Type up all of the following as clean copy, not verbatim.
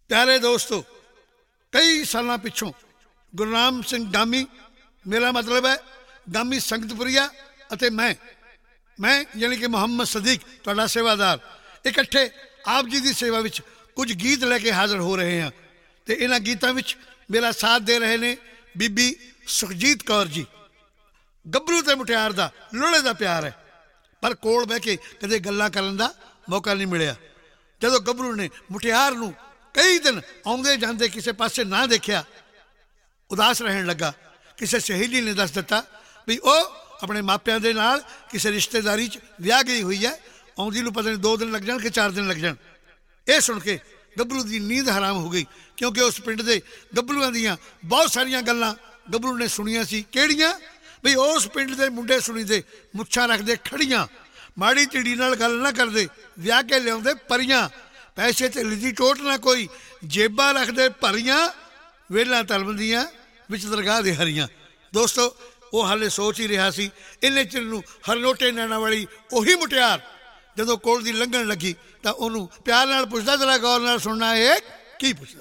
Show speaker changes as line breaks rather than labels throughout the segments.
प्यारे दोस्तों, कई साल पिछों गुरनाम सिंह गामी, मेरा मतलब है गामी संगतपुरिया अते मैं यानी कि मुहम्मद सदीक तुहाडा सेवादार इकट्ठे आप जी की सेवा विच कुछ गीत लैके हाज़र हो रहे हैं। तो इन्हां गीतां विच मेरा साथ दे रहे ने बीबी सुखजीत कौर जी। गभरू ते मुटियार दा लोहड़े दा प्यार है, पर कोल बह के कदे गल्लां करन दा मौका नहीं मिलिया। जदों गभरू ने मुटियार नूं कई दिन आउंदे जांदे किसी पासे ना देखिया, उदास रहन लगा। किसी सहेली ने दस दिता भी वो अपने मापियां दे नाल किसी रिश्तेदारी च विआह गई हुई है, आउंदी नूं पता नहीं 2 दिन लग जाण कि 4 दिन लग जाण। ये सुन के गभरू की नींद हराम हो गई, क्योंकि उस पिंड दे गभरूआं दियां बहुत सारियां गल्लां गभरू ने सुनियां सी। किहड़ियां? भी उस पिंड दे मुंडे सुणीदे मुच्छां रखदे खड़ियां, माड़ी चिड़ी नाल गल ना करदे, विआह के लिआउंदे परियां, पैसे ते लिदी टोट ना कोई, जेबां रखदे भरियां, वेलां तलमदियां विच दरगाह दे हरियां। दोस्तों, वो हाले सोच ही रहा सी, इन्ने चिर नूं हरनोटे नैना वाली उही मुटियार जदों कोल दी लंघण लगी तां ओनूं प्यार नाल पुछदा, जरा गौर नाल सुनना है की पुछदा।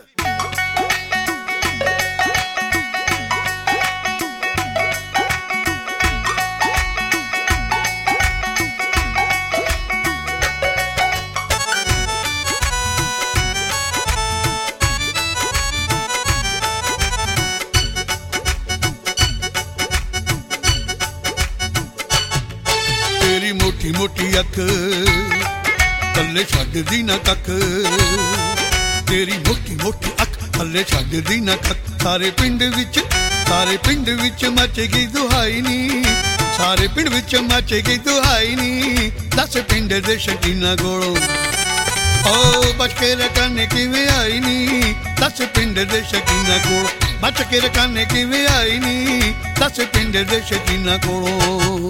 तेरी मोटी मोटी अख थल्ले छड्डदी ना कख, तेरी मोटी मोटी अख थल्ले छड्डदी ना कख। सारे पिंड विच मचेगी दुहाई नी, सारे पिंड विच मचेगी दुहाई नी। 10 पिंड दे शकीना कोलों ओ बच के रकाने किवें आई नी, 10 पिंड दे शकीना कोलों बच के रकाने किवें आई नी, 10 पिंड दे शकीना कोलों।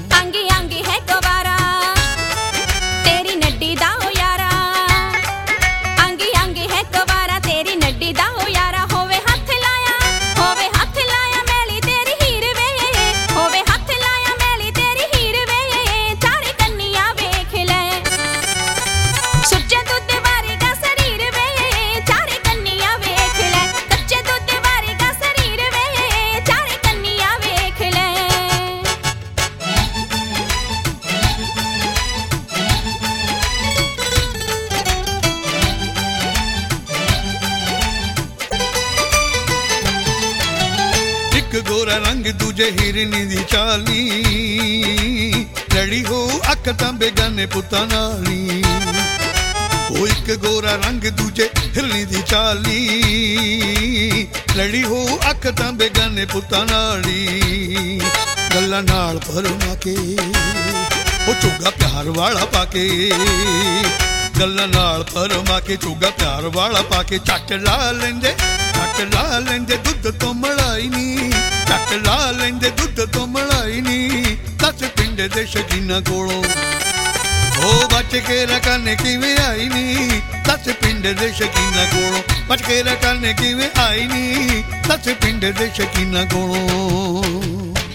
गोरा रंग दूजे हिरनी दी चाली, लड़ी हो अख तां बेगाने पुत्तां नाली। ओ एक गोरा रंग दूजे हिरनी दी चाली, लड़ी हो अख तां बेगाने पुत्तां नाली। गल्लां नाल भरमा के ओ चोगा प्यार वाला पाके, गल्लां नाल भरमा के चोगा प्यार वाला पाके। झट ला लेंदे दुध तो मलाई नी, झट ला लेंदे दुध तो मलाई नी। 10 पिंड दे शकीना कोलों ओ बच के रकाने किवें आई नी, 10 पिंड दे शकीना कोलों बच के रकाने किवें आई नी, 10 पिंड दे शकीना कोलों।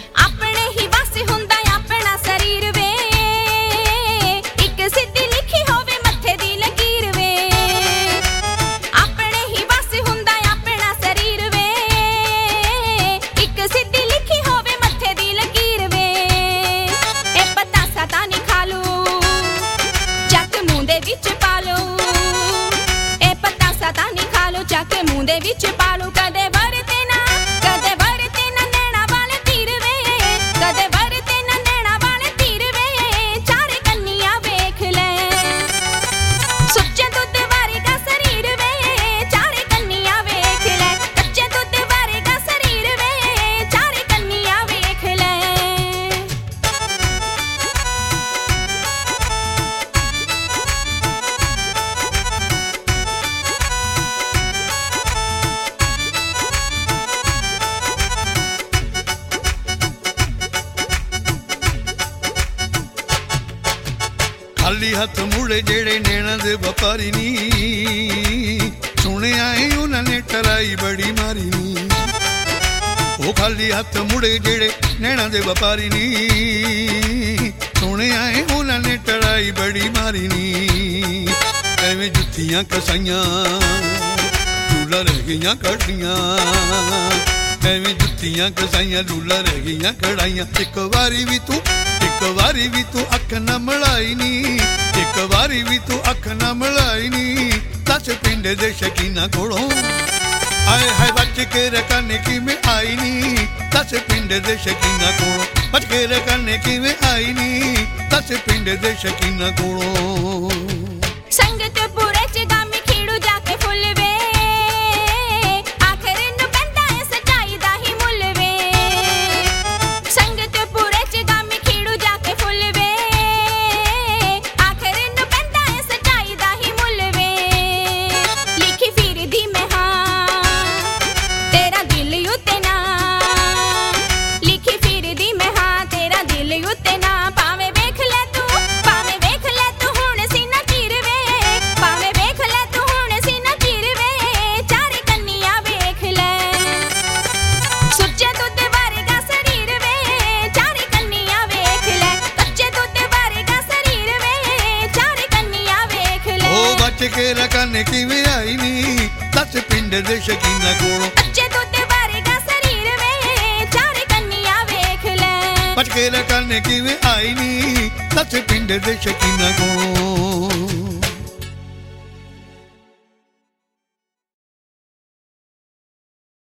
मुंदे विच पालू कदे वरते ना नैना वाले तीर वे, कदे वरते ना नैना वाले तीर वे। चारे कन्नियां वेख ले, सुच्चे दुध वारेगा शरीर वे, चारे कन्नियां वेख ले। कच्चे दुध वारेगा शरीर वे, चारे कन्नियां वेख ले।
खाली हथ मुड़े जेड़े नैना दे व्यापारी नी, सुने आए उन्होंने टराई बड़ी मारी नी। ओ खाली हथ मुड़े जेड़े नैना दे व्यापारी नी, सुने आए उन्होंने टराई बड़ी मारी नी। एवें जुत्तियां कसाइयां ਗਈਆਂ ਕੜੀਆਂ ਐਵੇਂ ਜੁੱਤੀਆਂ ਕਸਾਈਆਂ ਰੂਲਾਂ ਰਹਿ ਗਈਆਂ ਕੜਾਈਆਂ ਇੱਕ ਵਾਰੀ ਵੀ ਤੂੰ ਅੱਖ ਨਾ ਮਲਾਈ ਨੀ ਇੱਕ ਵਾਰੀ ਵੀ ਤੂੰ ਅੱਖ ਨਾ ਮਲਾਈ ਨੀ ਦੱਸ ਪਿੰਡ ਦੇ ਸ਼ਕੀਨਾ ਕੋਲੋਂ ਆਏ ਹਾਏ ਬਚ ਕੇ ਰਕਾਨੇ ਕਿਵੇਂ ਆਈ ਨੀ ਦੱਸ ਪਿੰਡ ਦੇ ਸ਼ਕੀਨਾ ਕੋਲੋਂ ਬਚ ਕੇ ਰਕਾਨੇ ਕਿਵੇਂ ਆਈ ਨੀ ਦੱਸ ਪਿੰਡ ਦੇ ਸ਼ਕੀਨਾ ਕੋਲੋਂ
ਸੰਗਤਪੁਰੇ ਚ ਗਾਮੀ ਖੀੜੂ ਜਾ ਕੇ ਫੁੱਲ ਵੇ ਆਖਰ ਨੂੰ ਪੈਂਦਾ ਏ ਸੱਚਾਈ ਦਾ ਹੀ ਮੁੱਲ ਵੇ ਸੰਗਤਪੁਰੇ ਚ ਗਾਮੀ ਖੀੜੂ ਜਾ ਕੇ ਫੁੱਲ ਵੇ ਆਖਰ ਨੂੰ ਪੈਂਦਾ ਏ ਸੱਚਾਈ ਦਾ ਹੀ ਮੁੱਲ ਵੇ ਲਿਖੀ ਫਿਰਦੀ ਮੈਂ ਹਾਂ ਤੇਰਾ ਦਿਲ ਉੱਤੇ ਨਾ ਲਿਖੀ ਫਿਰਦੀ ਮੈਂ ਹਾਂ ਤੇਰਾ ਦਿਲ ਉੱਤੇ ਨਾ ਭਾਵੇਂ ਵੇਖ ਲੈ ਤੂੰ ਹੁਣ ਸੀਨਾ ਚੀਰ ਵੇ ਭਾਵੇਂ ਵੇਖ ਲੈ ਤੂੰ ਹੁਣ ਸੀਨਾ ਚੀਰ ਵੇ ਚਾਰੇ ਕੰਨੀਆਂ ਵੇਖ ਲੈ ਸੁੱਚੇ ਦੁੱਧ ਵਰਗਾ ਸਰੀਰ ਵੇ ਚਾਰੇ ਕੰਨੀਆਂ ਵੇਖ ਲੈ ਕੱਚੇ ਦੁੱਧ ਵਰਗਾ ਸਰੀਰ ਵੇ ਚਾਰੇ ਕੰਨੀਆਂ ਵੇਖ ਲੈ
ਉਹ ਬਚ ਕੇ ਰਕਾਨੇ ਕਿਵੇਂ ਆਈ ਨੀ ਦੱਸ ਪਿੰਡ ਦੇ ਸ਼ਕੀਨਾ ਕੋਲੋਂ
ਕੱਚੇ ਦੁੱਧ ਵਰਗਾ ਸਰੀਰ ਵੇ ਚਾਰੇ ਕੰਨੀਆਂ ਵੇਖ ਲੈ
ਬਚ ਕੇ ਰਕਾਨੇ ਕਿਵੇਂ ਆਈ ਨੀ ਦੱਸ ਪਿੰਡ ਦੇ ਸ਼ਕੀਨਾ ਕੋਲੋਂ